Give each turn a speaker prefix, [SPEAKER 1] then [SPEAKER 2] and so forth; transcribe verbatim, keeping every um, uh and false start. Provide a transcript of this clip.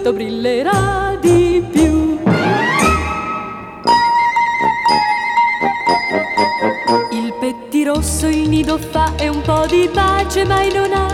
[SPEAKER 1] presto brillerà di più. Il pettirosso il nido fa e un po' di pace mai non ha.